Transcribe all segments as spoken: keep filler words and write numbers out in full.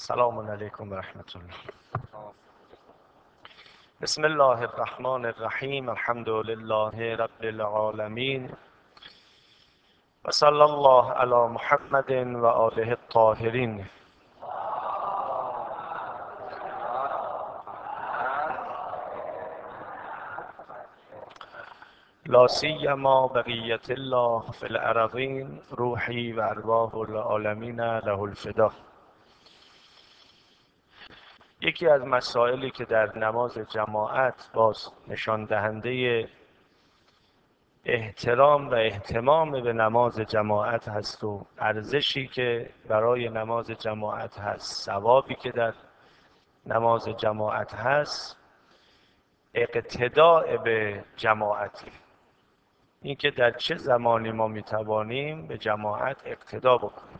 سلام علیکم و رحمت الله. بسم الله الرحمن الرحیم. الحمد لله رب العالمین و صلی الله علی محمد و آله الطاهرین. لا سیما بقیت الله فی الارضین روحی و ارواح العالمین له الفدا. یکی از مسائلی که در نماز جماعت باز نشان دهنده احترام و اهتمام به نماز جماعت هست و ارزشی که برای نماز جماعت هست، ثوابی که در نماز جماعت هست، اقتداء به جماعتی. این که در چه زمانی ما میتوانیم به جماعت اقتدا بکنیم.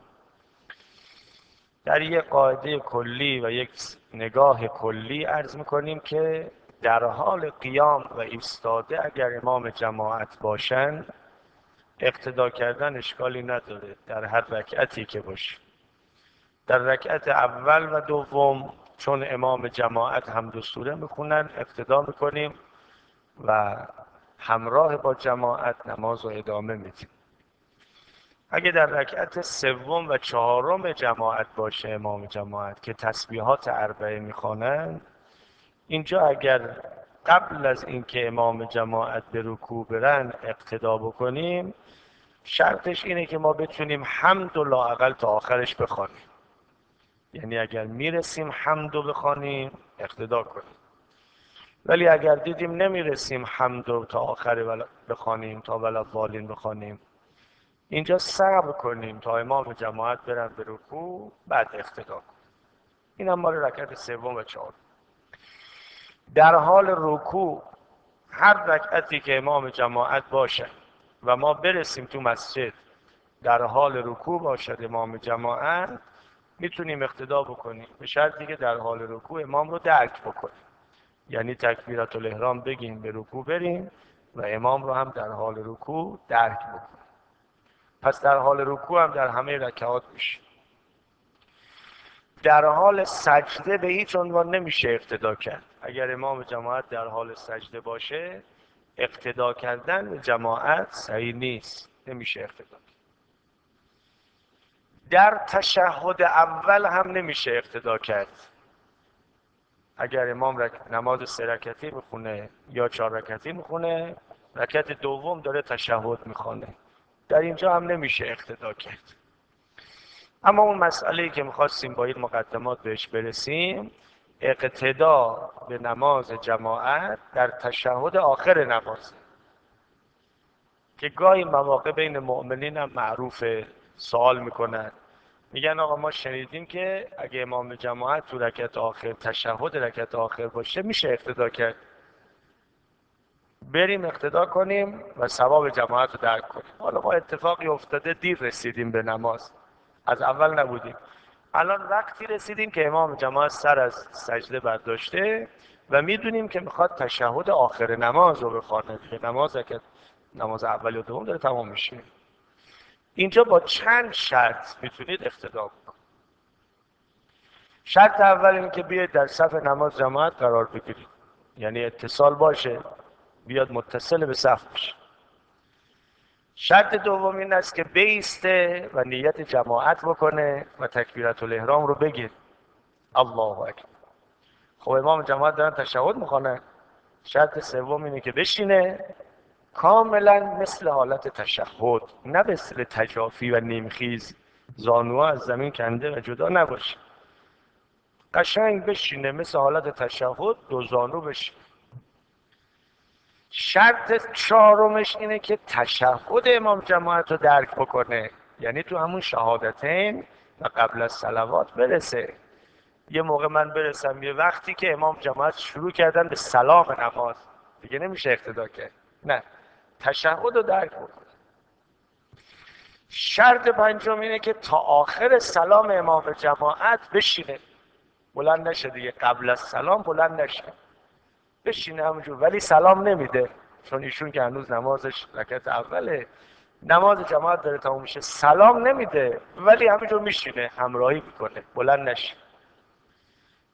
در یک قاعده کلی و یک نگاه کلی عرض میکنیم که در حال قیام و ایستاده اگر امام جماعت باشن اقتدا کردن اشکالی نداره در هر رکعتی که باشه. در رکعت اول و دوم چون امام جماعت هم دو سوره میخونن اقتدا میکنیم و همراه با جماعت نماز رو ادامه میدیم. اگه در رکعت سوم و چهارم جماعت باشه امام جماعت که تسبیحات اربعه میخوانن، اینجا اگر قبل از اینکه امام جماعت به رکوع برن اقتدا بکنیم، شرطش اینه که ما بتونیم حمد و لااقل تا آخرش بخوانیم. یعنی اگر میرسیم حمد رو بخوانیم اقتدا کنیم، ولی اگر دیدیم نمیرسیم حمد رو تا آخر بخوانیم، تا ولضالین بخوانیم، اینجا صبر کنیم تا امام جماعت برن به رکوع بعد اقتدا کنیم. این هم مال رکعت سوم و چهارم. در حال رکوع هر رکعتی که امام جماعت باشه و ما برسیم تو مسجد در حال رکوع باشد امام جماعت، میتونیم اقتدا بکنیم به شرطی که در حال رکوع امام رو درک بکنیم. یعنی تکبیرات الاحرام بگیم به رکوع بریم و امام رو هم در حال رکوع درک بکنیم. پس در حال رکوع هم در همه رکعات میشه. در حال سجده به هیچ عنوان نمیشه اقتدا کرد. اگر امام جماعت در حال سجده باشه اقتدا کردن به جماعت صحیح نیست، نمیشه اقتدا کرد. در تشهد اول هم نمیشه اقتدا کرد. اگر امام رک... نماز سه رکعتی میخونه یا چهار رکعتی میخونه، رکعت دوم داره تشهد میخونه، در اینجا هم نمیشه اقتدا کرد. اما اون مسئله‌ای که میخواستیم با این مقدمات بهش برسیم، اقتدا به نماز جماعت در تشهد آخر نماز که گاهی مواقع بین مؤمنین هم معروف سوال میکنن، میگن آقا ما شنیدیم که اگه امام جماعت تو رکعت آخر تشهد رکعت آخر باشه میشه اقتدا کرد. بریم اقتدا کنیم و ثواب جماعت رو درک کنیم. حالا ما اتفاقی افتاده دیر رسیدیم به نماز، از اول نبودیم. الان وقتی رسیدیم که امام جماعت سر از سجده برداشته و میدونیم که میخواد تشهد آخر نماز رو بخونه. نماز که نماز اول و دوم داره تمام میشه. اینجا با چند شرط میتونید اقتدا بکنید. شرط اول اینه که بیاید در صف نماز جماعت قرار بگیرید، یعنی اتصال باشه، بیاد متصل به صف بشه. شرط دوم این است که بایسته و نیت جماعت بکنه و تکبیرات الاحرام رو بگه الله اکبر. خب امام جماعت دارن تشهد میخونن، شرط سوم اینه که بشینه کاملا مثل حالت تشهد، نه مثل تجافی و نیمخیز، زانوها از زمین کنده و جدا نباشه، قشنگ بشینه مثل حالت تشهد، دو زانو بشینه. شرط چهارمش اینه که تشهد امام جماعت رو درک بکنه، یعنی تو همون شهادتین و قبل از صلوات برسه. یه موقع من برسم یه وقتی که امام جماعت شروع کردن به سلام نماز، دیگه نمیشه اقتدا کرد، نه، تشهد رو درک بکنه. شرط پنجم اینه که تا آخر سلام امام جماعت بشینه، بلند نشه دیگه، قبل از سلام بلند نشه، بشینه همونجور، ولی سلام نمیده چون ایشون که هنوز نمازش رکعت اوله، نماز جماعت داره تموم میشه، سلام نمیده ولی همونجور میشینه، همراهی میکنه، بلند نشه.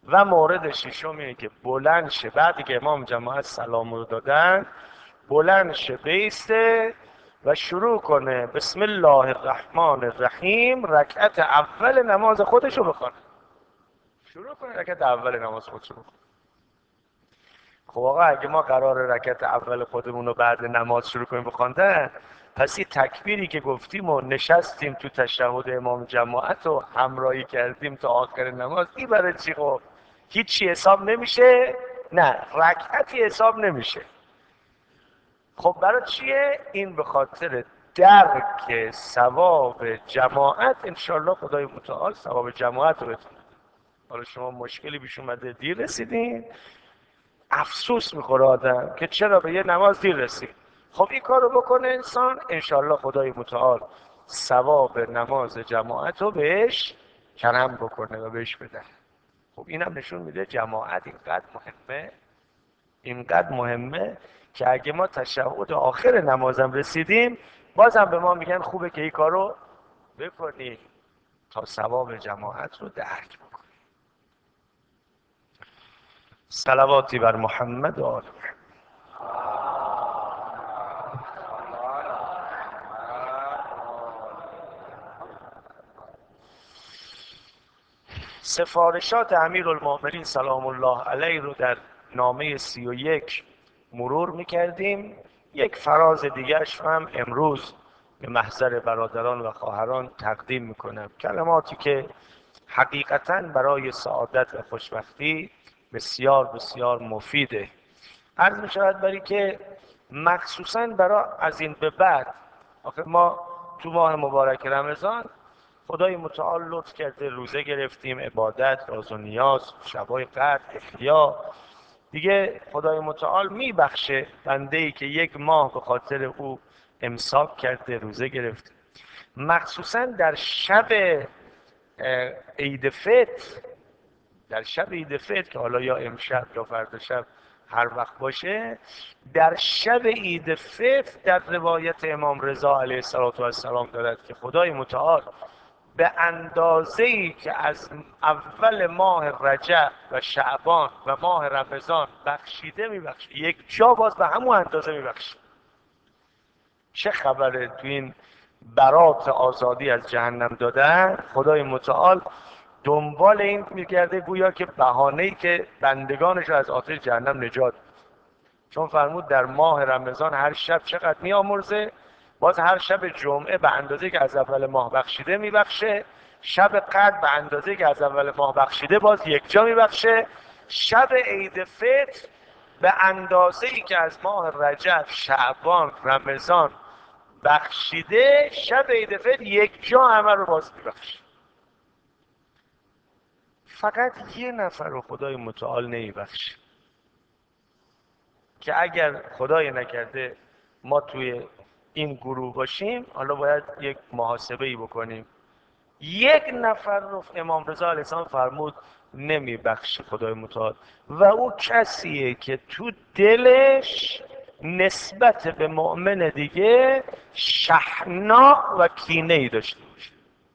و مورد ششم اینه که بلند شه بعدی که امام جماعت سلام رو دادن بلند شه بیسته و شروع کنه بسم الله الرحمن الرحیم رکعت اول نماز خودشو بخونه. شروع کنه رکعت اول نماز خودشو بخونه. خب آقا اگه ما قرار رکعت اول خودمون رو بعد نماز شروع کنیم بخوندن، پس این تکبیری که گفتیم و نشستیم تو تشهد امام جماعت و همراهی کردیم تا آخر نماز، این برای چی؟ خب هیچی حساب نمیشه؟ نه، رکعتی حساب نمیشه. خب برای چیه؟ این به خاطر درک ثواب جماعت. انشالله خدای متعال ثواب جماعت رو بتونه. حالا شما مشکلی پیش اومده دیر رسیدین، افسوس میخوره آدم که چرا به یه نماز دیر رسید. خب این کار رو بکنه انسان، انشالله خدای متعال ثواب نماز جماعت رو بهش کرم بکنه و بهش بده. خب اینم نشون میده جماعت اینقدر مهمه، اینقدر مهمه که اگه ما تشهد آخر نمازم رسیدیم بازم به ما میگن خوبه که این کار رو بکنی تا ثواب جماعت رو درک بکنی. صلواتی بر محمد و آل محمد. سفارشات امیرالمؤمنین سلام الله علیه رو در نامه سی و یک مرور میکردیم. یک فراز دیگرش هم امروز به محضر برادران و خواهران تقدیم میکنم. کلماتی که حقیقتاً برای سعادت و خوشبختی بسیار بسیار مفیده. عرض می شود برای که مخصوصاً برای از این به بعد، آخه ما تو ماه مبارک رمضان خدای متعال لطف کرده روزه گرفتیم، عبادت، راز و نیاز، شبای قدر، احیا. دیگه خدای متعال میبخشه بنده ای که یک ماه به خاطر او امساک کرده روزه گرفته. مخصوصا در شب عید فطر، در شب عید فطر که حالا یا امشب یا فردا شب هر وقت باشه، در شب عید فطر در روایت امام رضا علیه السلام دارد که خدای متعال به اندازه‌ای که از اول ماه رجب و شعبان و ماه رمضان بخشیده میبخشه، یک جا باز به همون اندازه میبخشه. چه خبره تو این برات آزادی از جهنم دادن؟ خدای متعال دنبال این میگرده گویا که بهانه‌ای که بندگانش رو از آتش جهنم نجات بده. چون فرمود در ماه رمضان هر شب چقدر میامرزه، باز هر شب جمعه به اندازه که از اول ماه بخشیده میبخشه، شب قدر به اندازه که از اول ماه بخشیده باز یک جا میبخشه، شب عید فطر به اندازه ای که از ماه رجب، شعبان، رمضان بخشیده، شب عید فطر یک جا همه رو باز میبخشه. فقط یه نفر رو خدای متعال نمیبخشه که اگر خدای نکرده ما توی این گروه باشیم، حالا باید یک محاسبه‌ای بکنیم. یک نفر رو امام رضا علیه السلام فرمود نمیبخشه خدای متعال، و او کسیه که تو دلش نسبت به مؤمن دیگه شحناء و کینه ای داشته باشه.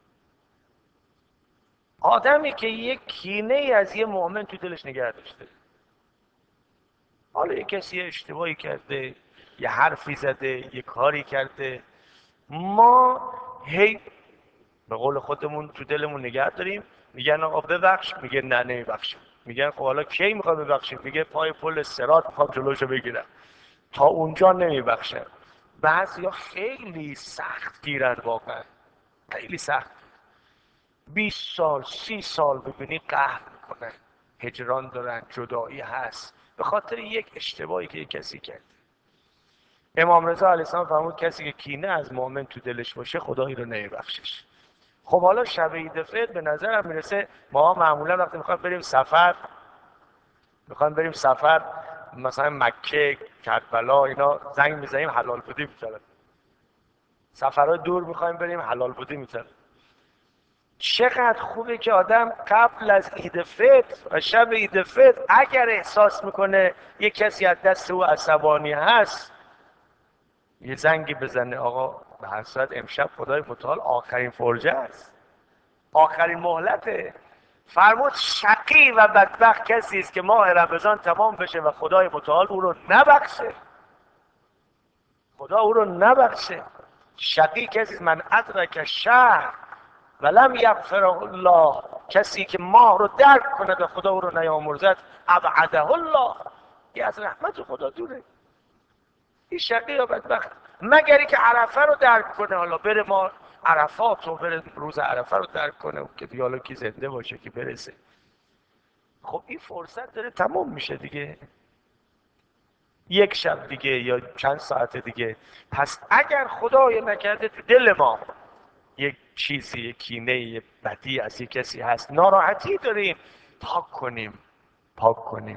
آدمی که یک کینه ای از یه مؤمن تو دلش نگه داشته، حالا یه کسی اشتباهی کرده، یه حرفی زده، یه کاری کرده، ما هی به قول خودمون تو دلمون نگه داریم. میگن آقا ببخش، میگه نه نمیبخشم. میگن خب حالا کی میخوای ببخشیم؟ میگه پای پل صراط میخوام جلوشو بگیرم، تا اونجا نمیبخشم. بعضیا خیلی سخت گیرن، واقعا خیلی سخت. بیست سال سی سال ببینی قهر میکنن، هجران دارن، جدایی هست به خاطر یک اشتباهی که یک کسی کرد. امام رضا علیه السلام فرمود کسی که کینه از مؤمن تو دلش باشه خدایی رو نمیبخشش. خب حالا شب عید فطر به نظرم میرسه ما معمولا وقتی میخوایم بریم سفر، میخوایم بریم سفر مثلا مکه، کربلا، اینا زنگ میزنیم حلال بودی میذارن. سفرهای دور میخوایم بریم حلال بودی میذارن. چقدر خوبه که آدم قبل از عید فطر و شب عید فطر اگر احساس میکنه یه کسی از دست او عصبانی هست، یه زنگی بزنه آقا به حسرت امشب خدای متعال آخرین فرجه است، آخرین مهلته، فرمود شقی و بدبخت کسی است که ماه رمضان تمام بشه و خدای متعال او رو نبخشه، خدا او رو نبخشه. شقی کسی است من ادرک شهر ولم یغفر الله، کسی که ماه رو درک کند و خدا او رو نیامرزد ابعده الله، یه از رحمت خدا دوره. این شقی یا بدبخت، مگری که عرفه رو درک کنه، حالا بره ما عرفات رو بره روز عرفه رو درک کنه که دیگه حالا کی زنده باشه که برسه. خب این فرصت داره تمام میشه دیگه، یک شب دیگه یا چند ساعت دیگه. پس اگر خدای نکرده تو دل ما یک چیزی، یک کینه، یک بدی از یک کسی هست، ناراحتی داریم، پاک کنیم، پاک کنیم.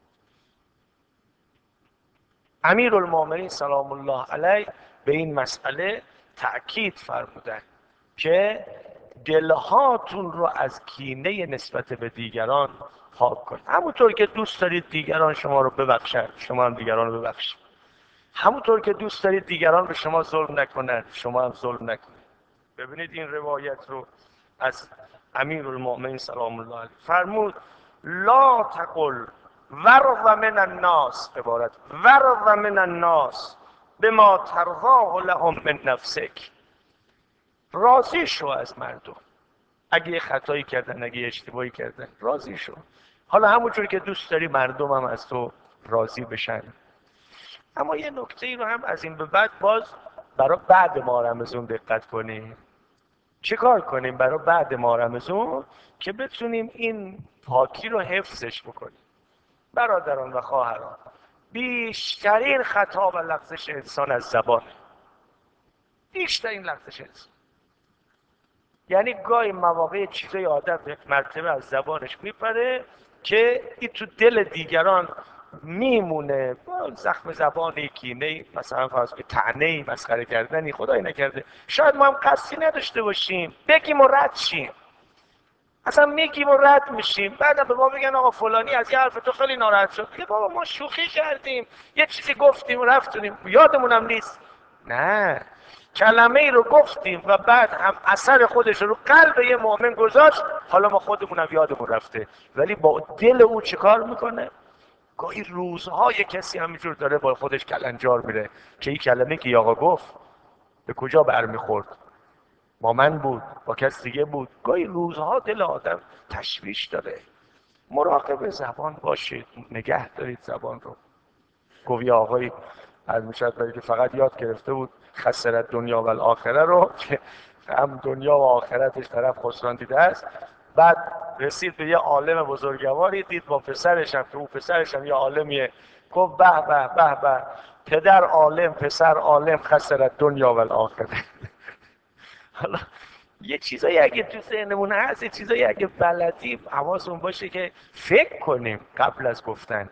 امیرالمومنین سلام الله علیه به این مسئله تأکید فرمودن که دلهاتون رو از کینه نسبت به دیگران پاک کنید. همونطور که دوست دارید دیگران شما رو ببخشند، شما هم دیگران رو ببخشید. همونطور که دوست دارید دیگران به شما ظلم نکنند، شما هم ظلم نکنید. ببینید این روایت رو از امیرالمومنین سلام الله علیه فرمود لا تقل ورض من الناس، عبارت ورض من الناس بما ترضاه لهم من نفسک، راضی شو از مردم اگه یه خطایی کردن، اگه یه اشتباهی کردن، راضی شو. حالا همونجور که دوست داری مردم هم از تو راضی بشن. اما یه نکته ای رو هم از این به بعد باز برای بعد ماه رمضان دقت کنیم. چه کار کنیم برای بعد ماه رمضان که بتونیم این پاکی رو حفظش بکنیم؟ برادران و خواهران، بیشترین خطا و لغزش انسان از زبان، بیشترین لغزش انسان، یعنی گاهی مواقع چیزای آدم یک مرتبه از زبانش میپره که این تو دل دیگران میمونه، با زخم زبانی، کینه، مثلا فرض کنید طعنه‌ای، مسخره کردنی، خدای نکرده شاید ما هم قصدی نداشته باشیم، بگیم و رد شیم، اصلا میگیم و رد میشیم، بعدم به ما بگن آقا فلانی از یه حرف تو خیلی ناراحت شد، که بابا ما شوخی کردیم، یه چیزی گفتیم و رفتیم، یادمونم نیست. نه، کلمه ای رو گفتیم و بعد هم اثر خودش رو قلب یه مؤمن گذاشت، حالا ما خودمونم یادمون رفته، ولی با دل او چه کار میکنه؟ گاهی روزهای کسی همینجور داره با خودش کلنجار میره که این کلمه که آقا گفت به کجا برمیخورد، با من بود، با کس دیگه بود. گاهی روزها دل آدم تشویش داره. مراقب زبان باشید، نگه دارید زبان رو. گوی آقایی از میشد برای که فقط یاد گرفته بود خسرت دنیا و الاخره رو که هم دنیا و آخرتش طرف خسران دیده است. بعد رسید به یه عالم بزرگواری، دید با پسرش هم که او پسرش هم یه عالمیه، گفت به به به به، پدر عالم پسر عالم خسرت دنیا و الاخره. حالا یه چیزایی اگه تو ذهنمون هست، یه چیزایی اگه بلدیم حواسمون باشه که فکر کنیم قبل از گفتن.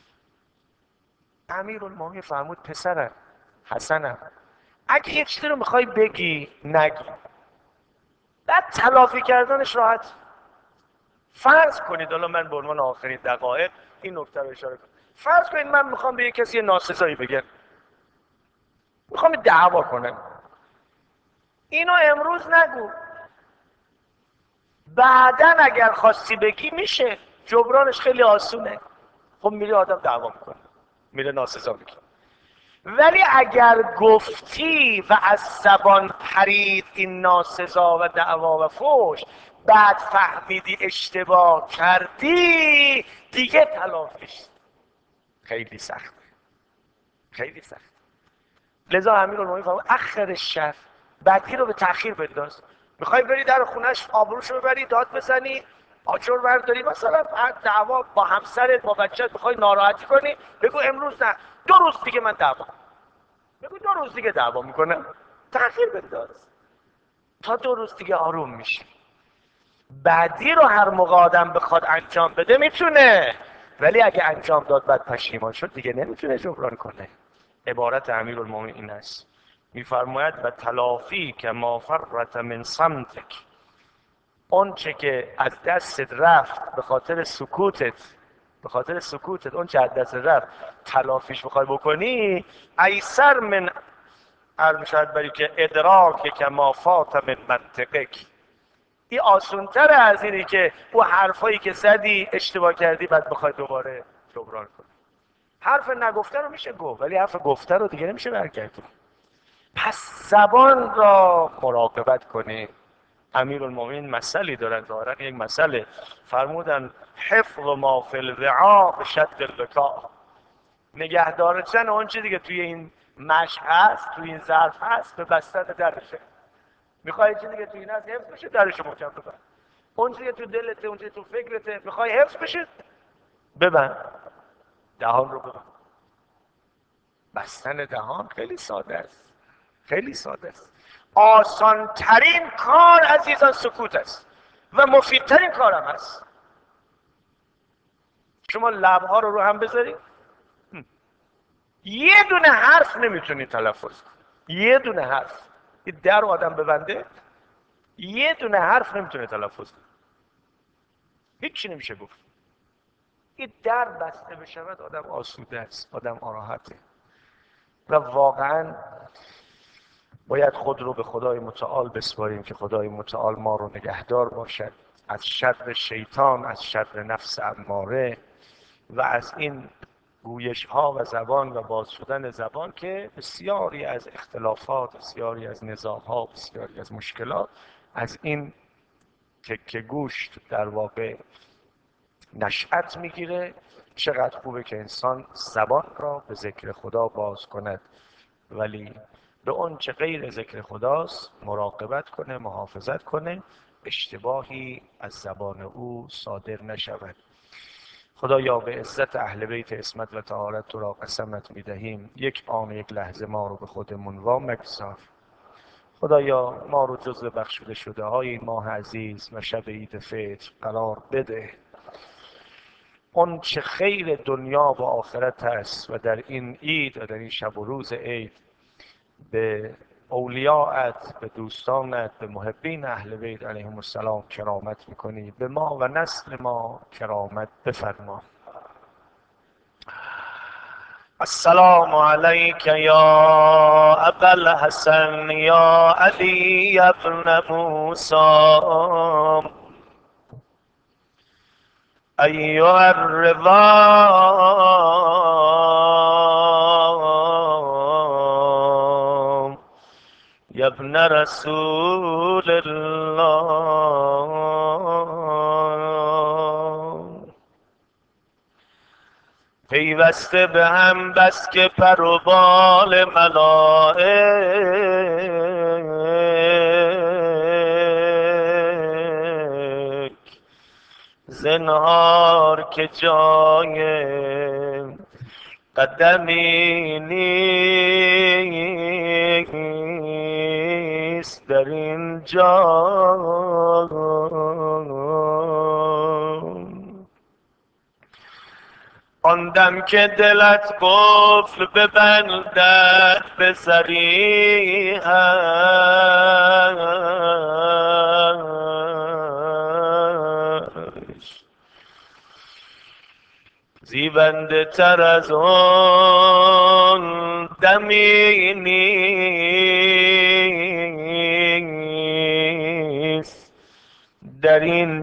امیرالمومنین فرمود پسرم حسنم، اگه یه چیزی رو میخوای بگی نگی، بعد تلافی کردنش راحت. فرض کنید، حالا من به عنوان آخرین دقایق این نکته رو اشاره کنم، فرض کنید من میخوام به یه کسی ناسزایی بگم، میخوام دعوا کنم، اینو امروز نگو، بعدن اگر خواستی بگی میشه، جبرانش خیلی آسونه. خب میره آدم دعوا میکنه، میره ناسزا میگه. ولی اگر گفتی و از زبان پرید این ناسزا و دعوا و فحش، بعد فهمیدی اشتباه کردی، دیگه تلافیش خیلی سخته، خیلی سخت. لذا امیرالمومنین فرمود اخر الشر، بدی رو به تأخیر بنداز. میخوای بری در خونش آبروشو ببری، داد بزنی، آجر برداری، مثلا دعوا با همسرت با بچه‌ت میخوای ناراحتی کنی، بگو امروز نه، دو روز دیگه من دعوا، بگو دو روز دیگه دعوا میکنم، تأخیر بنداز تا دو روز دیگه آروم میشی. بعدی رو هر موقع آدم بخواد انجام بده میتونه، ولی اگه انجام داد بعد پشیمان شد دیگه نمیتونه جبران کنه. عبارت امیرالمومنین این است، میفرماید و تلافی که ما فرط من صمتک، اون چه که از دستت رفت به خاطر سکوتت، به خاطر سکوتت اون چه از دست رفت تلافیش بخوای بکنی، ایسر من، عرض می‌شود برای که ادراک که ما فات من منطقک، این آسونتره از اینی که او حرفایی که زدی اشتباه کردی بعد بخوای دوباره جبران کنی. حرف نگفته رو میشه گفت ولی حرف گفته رو دیگه نمیشه برگردون. پس زبان را مراقبت کنی. امیرالمومنین مثلی دارن، ظاهرا یک مثل فرمودن حفظ ما فی الوعاء به شد اللکاء، نگه داشتن اون چیزی که توی این مشق هست، توی این ظرف هست، به بستن درشه. میخوای چیزی که توی این هست حفظ بشه، درش محکم ببند. اون چیزی که تو دلته، اون چیزی که تو فکرته، میخوای حفظ بشه، ببند. دهان رو ببند. بستن دهان خیلی ساده است، خیلی ساده است. آسان ترین کار عزیزان سکوت است و مفیدترین کارم است. شما لبها رو رو هم بذارید، یه دونه حرف نمیتونی تلفظ کنی، یه دونه حرف. این در آدم ببنده، یه دونه حرف نمیتونه تلفظ کنی، هیچی نمیشه گفت. این در بسته بشود آدم آسوده است، آدم راحته. و واقعا باید خود رو به خدای متعال بسپاریم که خدای متعال ما رو نگهدار باشد از شر شیطان، از شر نفس اماره و از این گویش ها و زبان و باز شدن زبان که بسیاری از اختلافات، بسیاری از نزاعها، بسیاری از مشکلات از این تکه گوشت در واقع نشأت میگیره. چقدر خوبه که انسان زبان را به ذکر خدا باز کند، ولی به اون چه غیر ذکر خداست مراقبت کنه، محافظت کنه، اشتباهی از زبان او صادر نشود. خدایا به عزت اهل بیت عصمت و طهارت تو را قسمت میدهیم، یک آن یک لحظه ما رو به خودمون وا مگذار. خدایا ما رو جزو بخشوده شده های این ماه عزیز و شب عید فطر قرار بده. اون چه خیر دنیا و آخرت است و در این عید و در این شب و روز عید به اولیاءت، به دوستانت، به محبین اهل بیت علیهم السلام کرامت میکنی، به ما و نسل ما کرامت بفرما. السلام علیک یا ابا الحسن یا علی ابن موسی ایها الرضا یا ابن رسول الله. پیوسته به هم بس که پر و بال ملائک، زنهار که جای قدمی نیست در این جا. آن دم که دلت قفل ببندد به صریحش، زیبنده تر از آن دمی نیست در این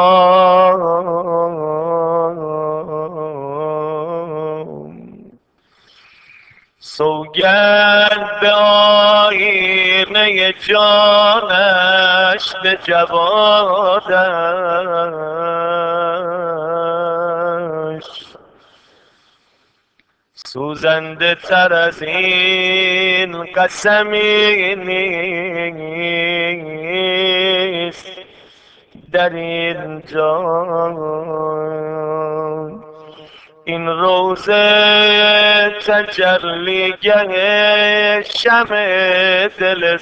جا. سوگند به آینه جانش به جوادش، سوزنده تر از این قسمی نیست در این جا. این روزه تجلیگه شمع دل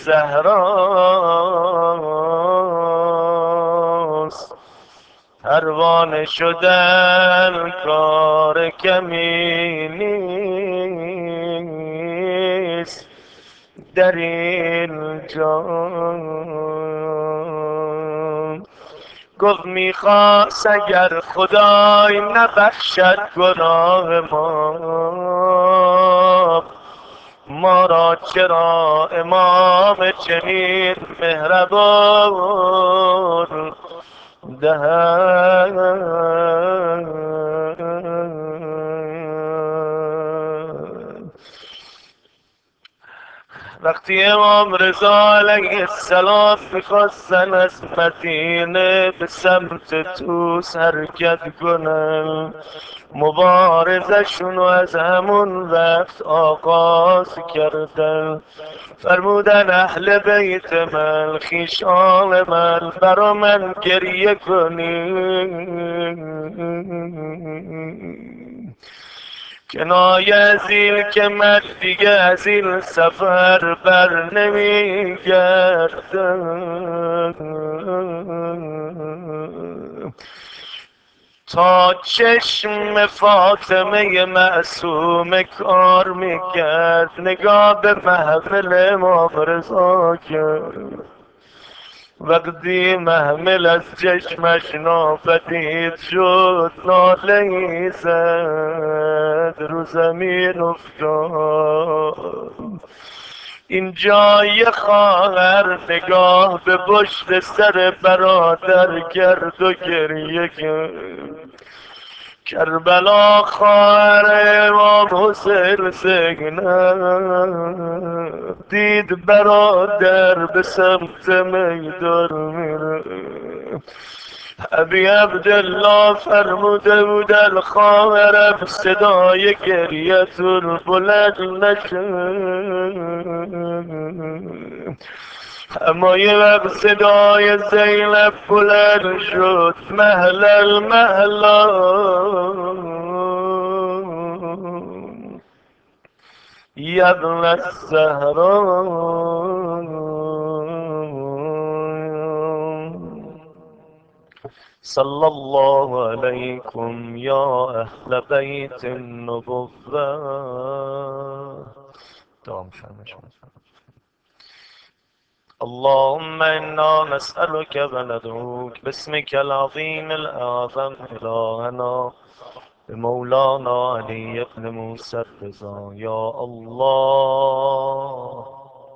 زهراست، پروانه شدن کار کمی نیست در این جا. گفت میخواست اگر خدای نبخشد گناه ما، ما را چرا امام چنین مهربان دهد. وقتی امام رضا علیه السلام میخواستن از مدینه به سمت توس حرکت کنن، مبارزشون از همون وقت آغاز کردن. فرمودن اهل بیت من، خیشان من، برا من گریه کنید، کنایه از این که من دیگه از این سفر بر نمیگردم. تا چشم فاطمه معصوم کار میکرد، نگاه به محفل امام رضا کرد. وقتی محمل از چشمش ناپدید شد، ناله‌ای زد، رو زمین افتاد. این جای خواهر نگاه به پشت سر برادر کرد و گریه کرد. کربلا خواهر امام حسین زینب دید برادر به سمت میدان میره. ابی عبدالله فرموده بودن خواهرم صدای گریتون بلند نشد، اما یه وقت صدای زینب بلند شد، مهلا مهلا یا ابن الزهرا. صلی الله علیکم یا اهل بیت النبوة. دام شرمش اللهم انا نسألك وندعوك باسمك العظيم الاعظم الهنا بمولانا علي بن موسى الرضا. یا الله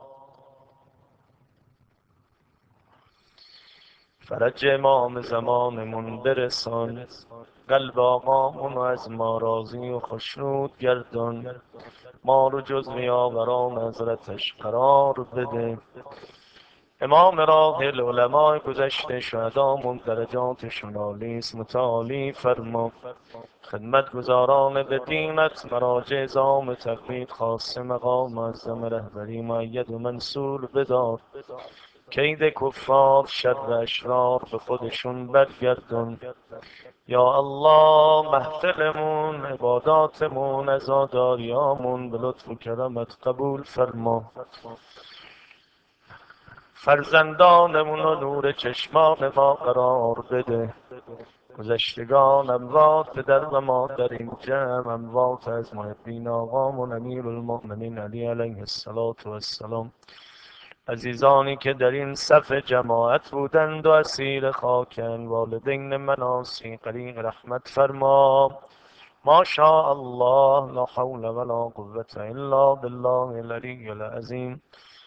فرج امام زمانمون برسان، قلب آقامون از ما راضی و خشنود گردان، ما رو جز نیاوران حضرتش قرار بده. امام راحل علماء گذشته شهدامون درجاتشون عالیست، متعالی فرما. خدمت گزاران به دینت مراجع زام تقلید خاص مقام معظم رهبری مؤید و منصور بدار. کید کفار شر اشرار به خودشون برگردون. یا الله محفلمون، عباداتمون، عزاداریامون به لطف و کرمت قبول فرما. فرزندانمون و نور چشمان ما قرار بده. گذشتگان اموات پدر و مادر این جمع، اموات از محبین آقامون امیر المؤمنین علی علیه السلام، عزیزانی که در این صف جماعت بودند و اسیر خاکن، والدین مناسی غریق رحمت فرما. ما شاء الله لا حول ولا قوة الا بالله العلی العظیم.